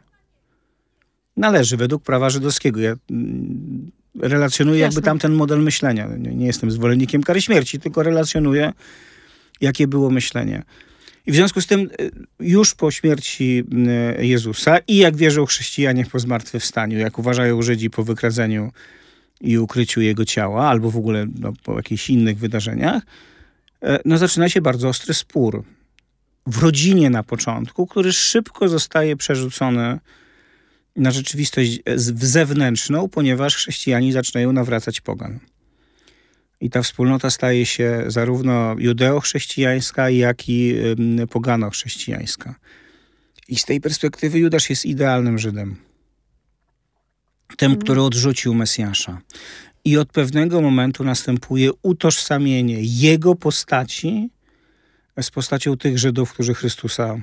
należy według prawa żydowskiego. Ja relacjonuję Jasne. jakby tamten model myślenia. Nie, nie jestem zwolennikiem kary śmierci, tylko relacjonuję, jakie było myślenie. I w związku z tym już po śmierci Jezusa i jak wierzą chrześcijanie po zmartwychwstaniu, jak uważają Żydzi po wykradzeniu i ukryciu jego ciała, albo w ogóle no, po jakichś innych wydarzeniach, no zaczyna się bardzo ostry spór. W rodzinie na początku, który szybko zostaje przerzucony na rzeczywistość zewnętrzną, ponieważ chrześcijanie zaczynają nawracać pogan. I ta wspólnota staje się zarówno judeo-chrześcijańska, jak i pogano-chrześcijańska. I z tej perspektywy Judasz jest idealnym Żydem. Tym, mm. który odrzucił Mesjasza. I od pewnego momentu następuje utożsamienie jego postaci z postacią tych Żydów, którzy Chrystusa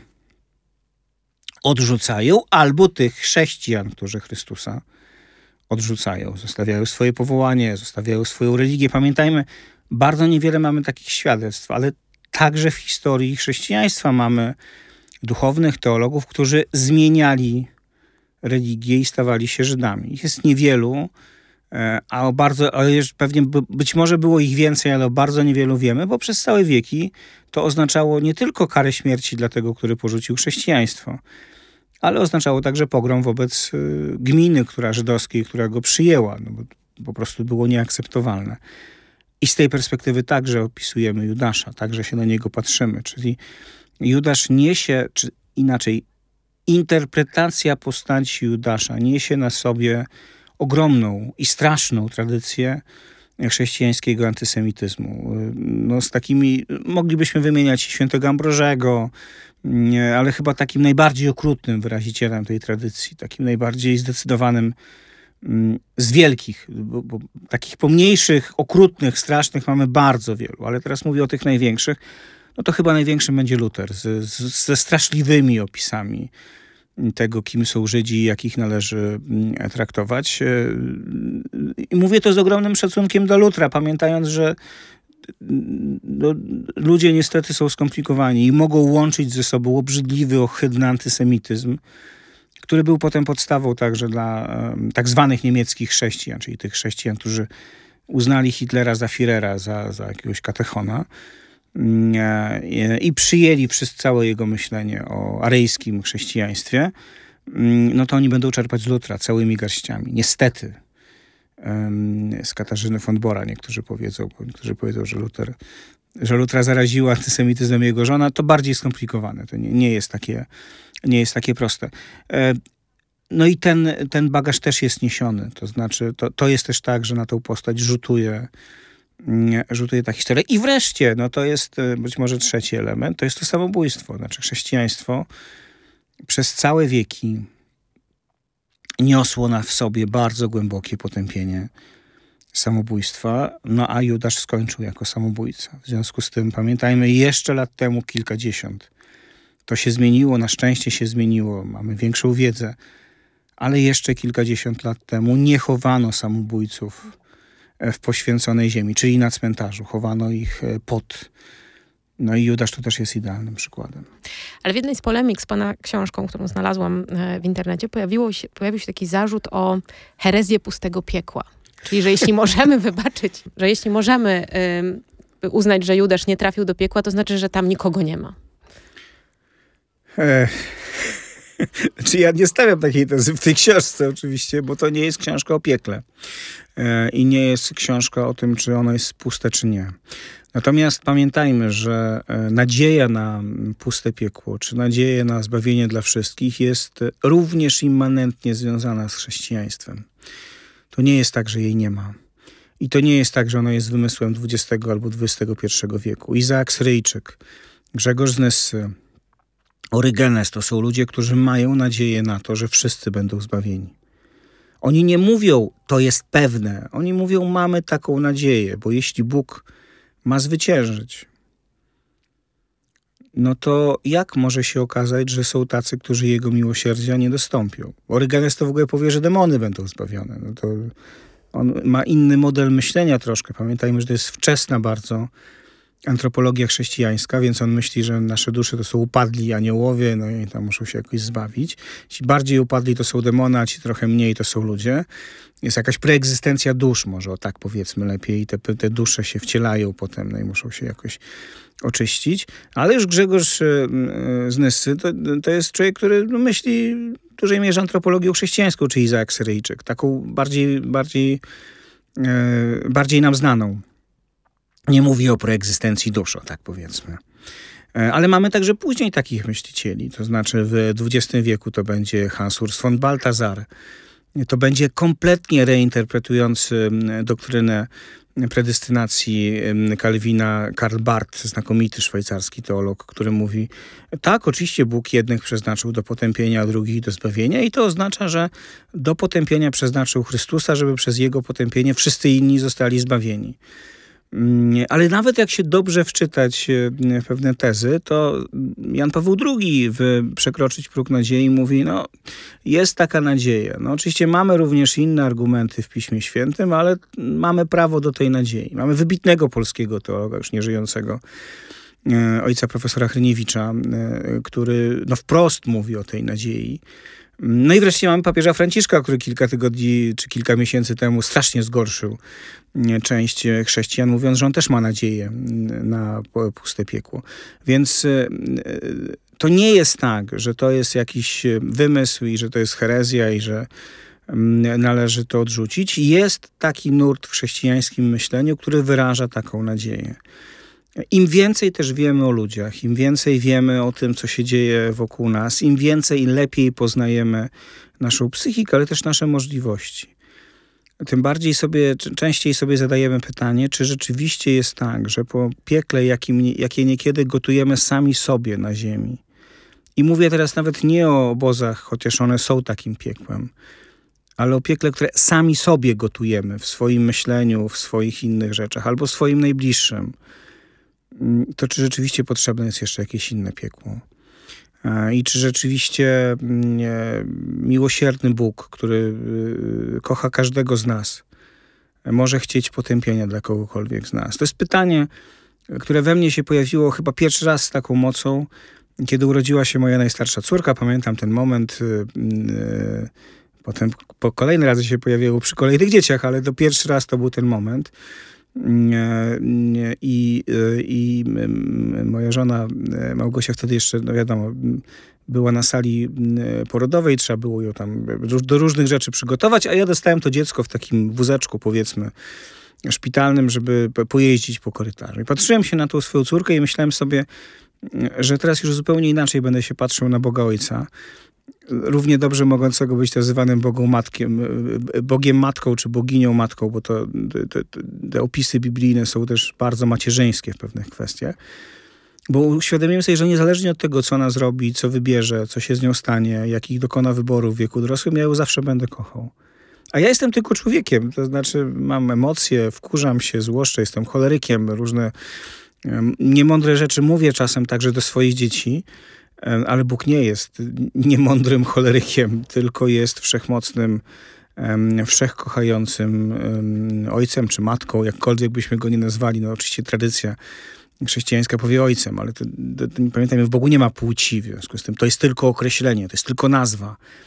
odrzucają, albo tych chrześcijan, którzy Chrystusa odrzucają. Zostawiają swoje powołanie, zostawiają swoją religię. Pamiętajmy, bardzo niewiele mamy takich świadectw, ale także w historii chrześcijaństwa mamy duchownych teologów, którzy zmieniali religię i stawali się Żydami. Ich jest niewielu, a o bardzo, ale pewnie być może było ich więcej, ale o bardzo niewielu wiemy, bo przez całe wieki to oznaczało nie tylko karę śmierci dla tego, który porzucił chrześcijaństwo, ale oznaczało także pogrom wobec gminy, która żydowskiej, która go przyjęła, no bo po prostu było nieakceptowalne. I z tej perspektywy także opisujemy Judasza, także się na niego patrzymy, czyli Judasz niesie, czy inaczej, interpretacja postaci Judasza niesie na sobie ogromną i straszną tradycję chrześcijańskiego antysemityzmu. No, z takimi moglibyśmy wymieniać świętego Ambrożego, ale chyba takim najbardziej okrutnym wyrazicielem tej tradycji, takim najbardziej zdecydowanym z wielkich, bo, bo takich pomniejszych, okrutnych, strasznych mamy bardzo wielu, ale teraz mówię o tych największych. No to chyba największym będzie Luter z, z, ze straszliwymi opisami tego, kim są Żydzi i jak ich należy traktować. I mówię to z ogromnym szacunkiem dla Lutra, pamiętając, że no, ludzie niestety są skomplikowani i mogą łączyć ze sobą obrzydliwy, ohydny antysemityzm, który był potem podstawą także dla tak zwanych niemieckich chrześcijan, czyli tych chrześcijan, którzy uznali Hitlera za Führera, za, za jakiegoś katechona i przyjęli przez całe jego myślenie o aryjskim chrześcijaństwie, no to oni będą czerpać z Lutra całymi garściami. Niestety. Z Katarzyny von Bora niektórzy powiedzą, niektórzy powiedzą, że Luter, że Lutra zaraziła antysemityzmem jego żona. To bardziej skomplikowane. To nie, nie jest takie, nie jest takie proste. No i ten, ten bagaż też jest niesiony. To znaczy, to, to jest też tak, że na tą postać rzutuje rzutuje ta historia. I wreszcie, no to jest być może trzeci element, to jest to samobójstwo. Znaczy chrześcijaństwo przez całe wieki niosło na w sobie bardzo głębokie potępienie samobójstwa, no a Judasz skończył jako samobójca. W związku z tym pamiętajmy, jeszcze lat temu kilkadziesiąt. To się zmieniło, na szczęście się zmieniło, mamy większą wiedzę, ale jeszcze kilkadziesiąt lat temu nie chowano samobójców w poświęconej ziemi, czyli na cmentarzu. Chowano ich pod. No i Judasz to też jest idealnym przykładem. Ale w jednej z polemik z pana książką, którą znalazłam w internecie, pojawiło się, pojawił się taki zarzut o herezję pustego piekła. Czyli, że jeśli możemy wybaczyć, że jeśli możemy uznać, że Judasz nie trafił do piekła, to znaczy, że tam nikogo nie ma. E, znaczy ja nie stawiam takiej tezy w tej książce oczywiście, bo to nie jest książka o piekle. E, I nie jest książka o tym, czy ono jest puste, czy nie. Natomiast pamiętajmy, że nadzieja na puste piekło, czy nadzieja na zbawienie dla wszystkich jest również immanentnie związana z chrześcijaństwem. To nie jest tak, że jej nie ma. I to nie jest tak, że ona jest wymysłem dwudziestego albo dwudziestego pierwszego wieku. Izaak Syryjczyk, Grzegorz z Nyssy, Orygenes to są ludzie, którzy mają nadzieję na to, że wszyscy będą zbawieni. Oni nie mówią, to jest pewne. Oni mówią, mamy taką nadzieję, bo jeśli Bóg ma zwyciężyć, no to jak może się okazać, że są tacy, którzy Jego miłosierdzia nie dostąpią? Orygenes to w ogóle powie, że demony będą zbawione. No to on ma inny model myślenia troszkę. Pamiętajmy, że to jest wczesna bardzo antropologia chrześcijańska, więc on myśli, że nasze dusze to są upadli aniołowie, no i tam muszą się jakoś zbawić. Ci bardziej upadli to są demony, a ci trochę mniej to są ludzie. Jest jakaś preegzystencja dusz, może o tak powiedzmy lepiej, i te, te dusze się wcielają potem, no i muszą się jakoś oczyścić. Ale już Grzegorz z Nyssy to, to jest człowiek, który myśli w dużej mierze antropologią chrześcijańską, czy Izaak Syryjczyk, taką bardziej, bardziej, bardziej nam znaną. Nie mówi o preegzystencji dusz, o tak powiedzmy. Ale mamy także później takich myślicieli, to znaczy w dwudziestym wieku to będzie Hans Urs von Balthasar, to będzie kompletnie reinterpretujący doktrynę predestynacji Kalwina Karl Barth, znakomity szwajcarski teolog, który mówi, tak, oczywiście Bóg jednych przeznaczył do potępienia, a drugich do zbawienia i to oznacza, że do potępienia przeznaczył Chrystusa, żeby przez Jego potępienie wszyscy inni zostali zbawieni. Ale nawet jak się dobrze wczytać w pewne tezy, to Jan Paweł drugi w Przekroczyć próg nadziei mówi, no jest taka nadzieja. No oczywiście mamy również inne argumenty w Piśmie Świętym, ale mamy prawo do tej nadziei. Mamy wybitnego polskiego teologa, już nieżyjącego, ojca profesora Hryniewicza, który no wprost mówi o tej nadziei. No i wreszcie mamy papieża Franciszka, który kilka tygodni czy kilka miesięcy temu strasznie zgorszył część chrześcijan, mówiąc, że on też ma nadzieję na puste piekło. Więc to nie jest tak, że to jest jakiś wymysł i że to jest herezja i że należy to odrzucić. Jest taki nurt w chrześcijańskim myśleniu, który wyraża taką nadzieję. Im więcej też wiemy o ludziach, im więcej wiemy o tym, co się dzieje wokół nas, im więcej i lepiej poznajemy naszą psychikę, ale też nasze możliwości. Tym bardziej sobie, częściej sobie zadajemy pytanie, czy rzeczywiście jest tak, że po piekle, jakim, jakie niekiedy gotujemy sami sobie na ziemi. I mówię teraz nawet nie o obozach, chociaż one są takim piekłem, ale o piekle, które sami sobie gotujemy w swoim myśleniu, w swoich innych rzeczach, albo swoim najbliższym. To czy rzeczywiście potrzebne jest jeszcze jakieś inne piekło? I czy rzeczywiście miłosierny Bóg, który kocha każdego z nas, może chcieć potępienia dla kogokolwiek z nas? To jest pytanie, które we mnie się pojawiło chyba pierwszy raz z taką mocą, kiedy urodziła się moja najstarsza córka. Pamiętam ten moment. Potem po kolejne razy się pojawiło przy kolejnych dzieciach, ale to pierwszy raz to był ten moment. I, i moja żona Małgosia wtedy jeszcze, no wiadomo, była na sali porodowej, trzeba było ją tam do różnych rzeczy przygotować, a ja dostałem to dziecko w takim wózeczku, powiedzmy, szpitalnym, żeby pojeździć po korytarzu. I patrzyłem się na tą swoją córkę i myślałem sobie, że teraz już zupełnie inaczej będę się patrzył na Boga Ojca, równie dobrze mogącego być nazywanym Bogą Matkiem, Bogiem Matką czy Boginią Matką, bo to te, te, te opisy biblijne są też bardzo macierzyńskie w pewnych kwestiach. Bo uświadomiłem sobie, że niezależnie od tego, co ona zrobi, co wybierze, co się z nią stanie, jakich dokona wyborów w wieku dorosłym, ja ją zawsze będę kochał. A ja jestem tylko człowiekiem, to znaczy mam emocje, wkurzam się, złoszczę, jestem cholerykiem, różne niemądre rzeczy mówię czasem także do swoich dzieci, ale Bóg nie jest niemądrym cholerykiem, tylko jest wszechmocnym, wszechkochającym ojcem czy matką, jakkolwiek byśmy go nie nazwali. No oczywiście tradycja chrześcijańska powie ojcem, ale to, to, to, pamiętajmy, w Bogu nie ma płci, w związku z tym to jest tylko określenie, to jest tylko nazwa.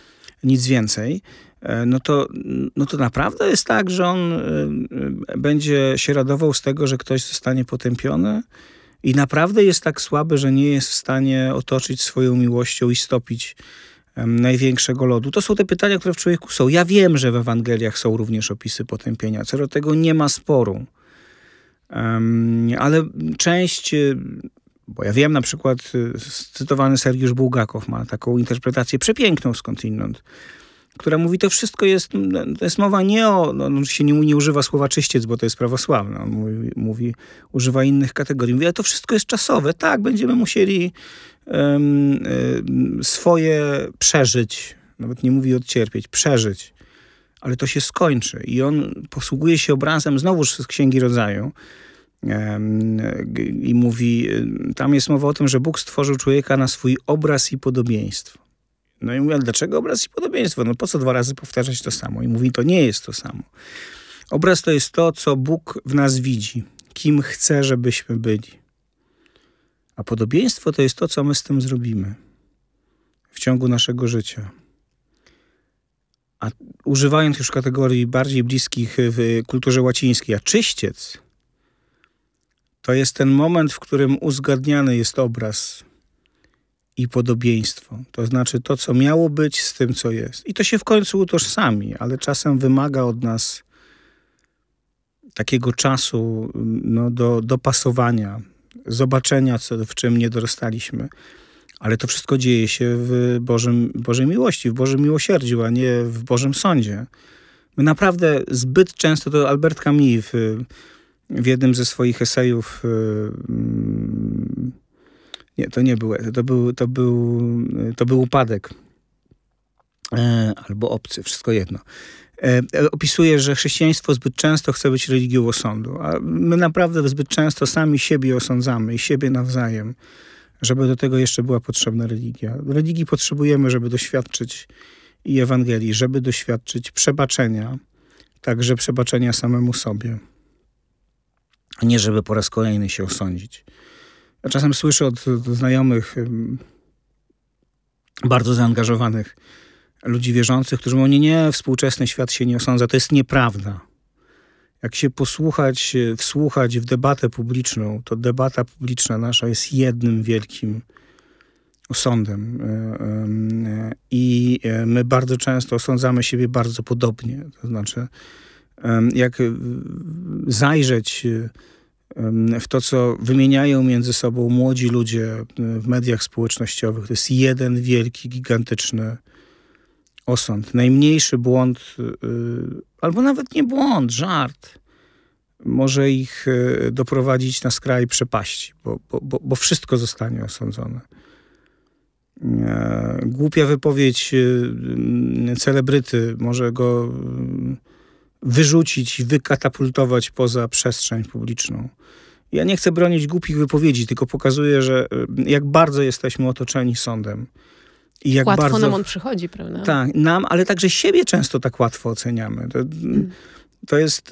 nic więcej, no to, no to naprawdę jest tak, że on będzie się radował z tego, że ktoś zostanie potępiony i naprawdę jest tak słaby, że nie jest w stanie otoczyć swoją miłością i stopić największego lodu. To są te pytania, które w człowieku są. Ja wiem, że w Ewangeliach są również opisy potępienia. Co do tego nie ma sporu. Um, ale część, bo ja wiem, na przykład cytowany Sergiusz Bułgakow ma taką interpretację przepiękną skądinąd, która mówi, to wszystko jest, to jest mowa nie o, no oczywiście nie, nie używa słowa czyściec, bo to jest prawosławne, on mówi, mówi używa innych kategorii. Mówi, ale to wszystko jest czasowe, tak, będziemy musieli um, um, swoje przeżyć, nawet nie mówi odcierpieć, przeżyć, ale to się skończy. I on posługuje się obrazem, znowuż z Księgi Rodzaju, um, i mówi, tam jest mowa o tym, że Bóg stworzył człowieka na swój obraz i podobieństwo. No i mówię, dlaczego obraz i podobieństwo? No po co dwa razy powtarzać to samo? I mówi, to nie jest to samo. Obraz to jest to, co Bóg w nas widzi, kim chce, żebyśmy byli. A podobieństwo to jest to, co my z tym zrobimy w ciągu naszego życia. A używając już kategorii bardziej bliskich w kulturze łacińskiej, a czyściec to jest ten moment, w którym uzgadniany jest obraz i podobieństwo. To znaczy to, co miało być z tym, co jest. I to się w końcu utożsami, ale czasem wymaga od nas takiego czasu no, do dopasowania, zobaczenia, co, w czym nie dorastaliśmy. Ale to wszystko dzieje się w Bożym, Bożej miłości, w Bożym miłosierdziu, a nie w Bożym sądzie. My naprawdę zbyt często, to Albert Camus w, w jednym ze swoich esejów hmm, Nie, to nie był, to był, to był, to był Upadek. E, albo Obcy, wszystko jedno. E, opisuje, że chrześcijaństwo zbyt często chce być religią osądu, a my naprawdę zbyt często sami siebie osądzamy i siebie nawzajem, żeby do tego jeszcze była potrzebna religia. Religii potrzebujemy, żeby doświadczyć i Ewangelii, żeby doświadczyć przebaczenia, także przebaczenia samemu sobie, a nie żeby po raz kolejny się osądzić. Ja czasem słyszę od, od znajomych um, bardzo zaangażowanych ludzi wierzących, którzy mówią, nie, nie, współczesny świat się nie osądza. To jest nieprawda. Jak się posłuchać, wsłuchać w debatę publiczną, to debata publiczna nasza jest jednym wielkim osądem. I my bardzo często osądzamy siebie bardzo podobnie. To znaczy, jak zajrzeć w to, co wymieniają między sobą młodzi ludzie w mediach społecznościowych, to jest jeden wielki, gigantyczny osąd. Najmniejszy błąd, albo nawet nie błąd, żart, może ich doprowadzić na skraj przepaści, bo, bo, bo wszystko zostanie osądzone. Głupia wypowiedź celebryty może go wyrzucić i wykatapultować poza przestrzeń publiczną. Ja nie chcę bronić głupich wypowiedzi, tylko pokazuję, że jak bardzo jesteśmy otoczeni sądem. I jak łatwo bardzo, nam on przychodzi, prawda? Tak, nam, ale także siebie często tak łatwo oceniamy. To, hmm. to jest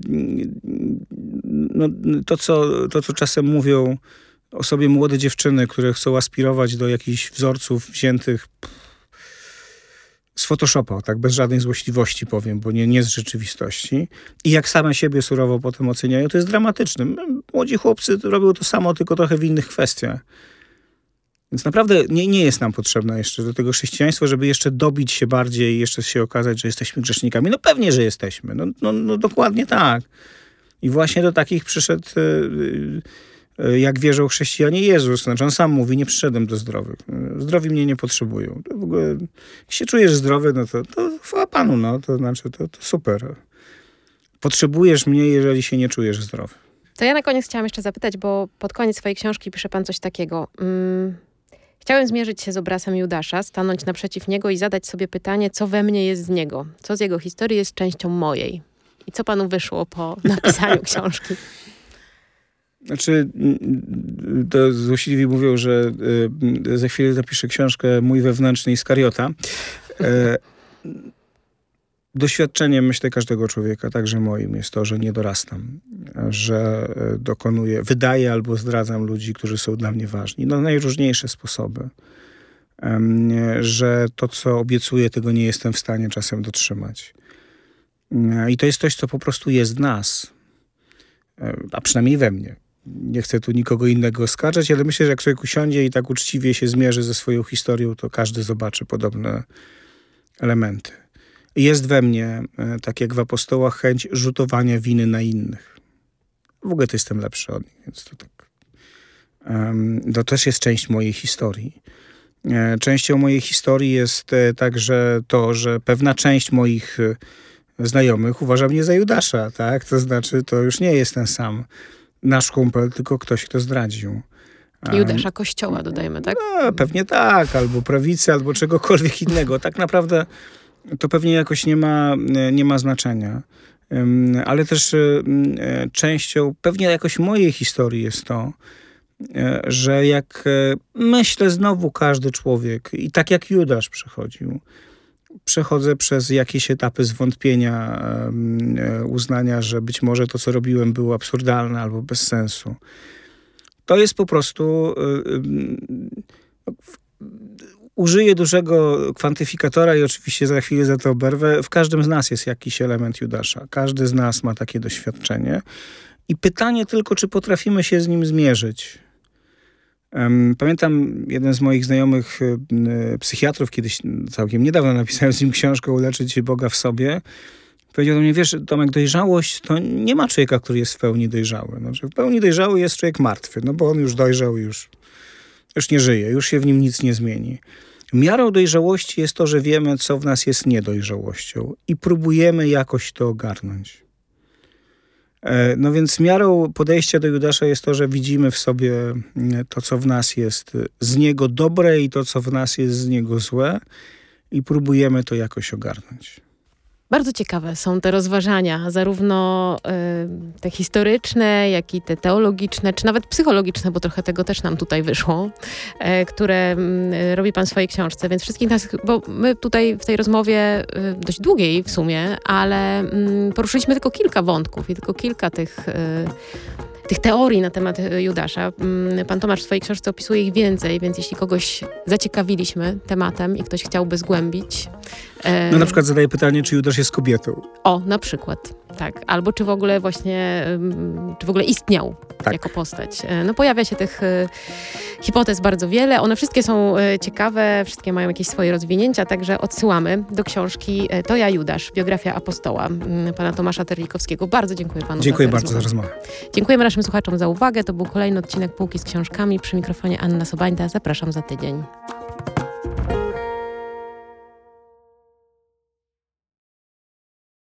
no, to, co, to, co czasem mówią o sobie młode dziewczyny, które chcą aspirować do jakichś wzorców wziętych z Photoshopa, tak bez żadnej złośliwości powiem, bo nie, nie z rzeczywistości. I jak same siebie surowo potem oceniają, to jest dramatyczne. Młodzi chłopcy robią to samo, tylko trochę w innych kwestiach. Więc naprawdę nie, nie jest nam potrzebne jeszcze do tego chrześcijaństwo, żeby jeszcze dobić się bardziej i jeszcze się okazać, że jesteśmy grzesznikami. No pewnie, że jesteśmy. No, no, no dokładnie tak. I właśnie do takich przyszedł, jak wierzą chrześcijanie, Jezus. Znaczy on sam mówi, nie przyszedłem do zdrowych. Zdrowi mnie nie potrzebują. To w ogóle, jak się czujesz zdrowy, no to, to chwała Panu, no. To znaczy, to, to super. Potrzebujesz mnie, jeżeli się nie czujesz zdrowy. To ja na koniec chciałam jeszcze zapytać, bo pod koniec swojej książki pisze pan coś takiego. Hmm. Chciałem zmierzyć się z obrazem Judasza, stanąć naprzeciw niego i zadać sobie pytanie, co we mnie jest z niego. Co z jego historii jest częścią mojej. I co panu wyszło po napisaniu książki? Znaczy, to złośliwi mówią, że y, za chwilę napiszę książkę Mój wewnętrzny Iskariota. E, doświadczeniem, myślę, każdego człowieka, także moim, jest to, że nie dorastam. Że dokonuję, wydaję albo zdradzam ludzi, którzy są dla mnie ważni. Na najróżniejsze sposoby. że to, co obiecuję, tego nie jestem w stanie czasem dotrzymać. I to jest coś, co po prostu jest w nas, a przynajmniej we mnie. Nie chcę tu nikogo innego oskarżać, ale myślę, że jak człowiek usiądzie i tak uczciwie się zmierzy ze swoją historią, to każdy zobaczy podobne elementy. Jest we mnie, tak jak w apostołach, chęć rzutowania winy na innych. W ogóle to jestem lepszy od nich, więc to tak. To też jest część mojej historii. Częścią mojej historii jest także to, że pewna część moich znajomych uważa mnie za Judasza, tak? To znaczy, to już nie jest ten sam nasz kumpel, tylko ktoś, kto zdradził. Judasza Kościoła, dodajemy, tak? No, pewnie tak, albo prawicy, albo czegokolwiek innego. Tak naprawdę to pewnie jakoś nie ma, nie ma znaczenia. Ale też częścią pewnie jakoś mojej historii jest to, że jak myślę, znowu każdy człowiek, i tak jak Judasz przechodził, przechodzę przez jakieś etapy zwątpienia, uznania, że być może to, co robiłem, było absurdalne albo bez sensu. To jest po prostu... Użyję dużego kwantyfikatora i oczywiście za chwilę za to oberwę. W każdym z nas jest jakiś element Judasza. Każdy z nas ma takie doświadczenie. I pytanie tylko, czy potrafimy się z nim zmierzyć. Pamiętam, jeden z moich znajomych psychiatrów, kiedyś całkiem niedawno napisałem z nim książkę Uleczyć Boga w sobie. Powiedział do mnie, wiesz, Tomek, dojrzałość to nie ma człowieka, który jest w pełni dojrzały. Znaczy, w pełni dojrzały jest człowiek martwy, no bo on już dojrzał, już, już nie żyje, już się w nim nic nie zmieni. Miarą dojrzałości jest to, że wiemy, co w nas jest niedojrzałością i próbujemy jakoś to ogarnąć. No więc miarą podejścia do Judasza jest to, że widzimy w sobie to, co w nas jest z niego dobre i to, co w nas jest z niego złe i próbujemy to jakoś ogarnąć. Bardzo ciekawe są te rozważania, zarówno y, te historyczne, jak i te teologiczne, czy nawet psychologiczne, bo trochę tego też nam tutaj wyszło, y, które y, robi pan w swojej książce. Więc wszystkich nas, bo my tutaj w tej rozmowie, y, dość długiej w sumie, ale y, poruszyliśmy tylko kilka wątków i tylko kilka tych... Y, tych teorii na temat Judasza. Pan Tomasz w swojej książce opisuje ich więcej, więc jeśli kogoś zaciekawiliśmy tematem i ktoś chciałby zgłębić... No na przykład zadaję pytanie, czy Judasz jest kobietą. O, na przykład, tak. Albo czy w ogóle właśnie, czy w ogóle istniał tak. jako postać. No pojawia się tych hipotez bardzo wiele. One wszystkie są ciekawe, wszystkie mają jakieś swoje rozwinięcia, także odsyłamy do książki To ja Judasz, biografia apostoła pana Tomasza Terlikowskiego. Bardzo dziękuję panu Dziękuję za bardzo za rozmowę. Dziękujemy naszym słuchaczom za uwagę. To był kolejny odcinek Półki z książkami. Przy mikrofonie Anna Sobańda. Zapraszam za tydzień.